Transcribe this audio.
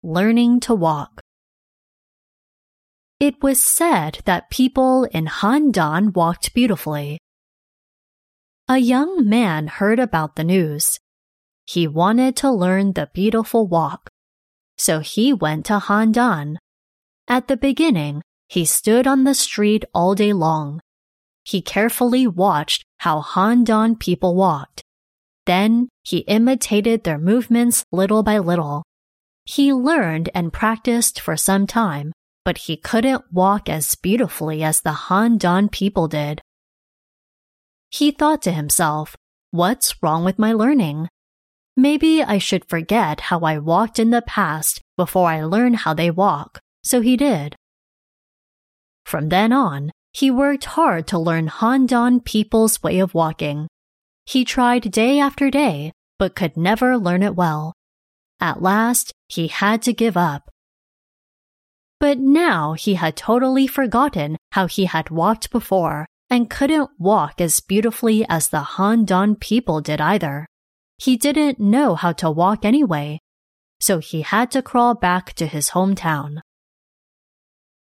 learning to walk. It was said that people in Handan walked beautifully. A young man heard about the news. He wanted to learn the beautiful walk, so he went to Handan. At the beginning, he stood on the street all day long. He carefully watched how Handan people walked. Then he imitated their movements little by little. He learned and practiced for some time, but he couldn't walk as beautifully as the Handan people did. He thought to himself, "What's wrong with my learning? Maybe I should forget how I walked in the past before I learn how they walk." So he did. From then on, he worked hard to learn Handan people's way of walking. He tried day after day, but could never learn it well. At last, he had to give up. But now he had totally forgotten how he had walked before and couldn't walk as beautifully as the Handan people did either. He didn't know how to walk anyway, so he had to crawl back to his hometown.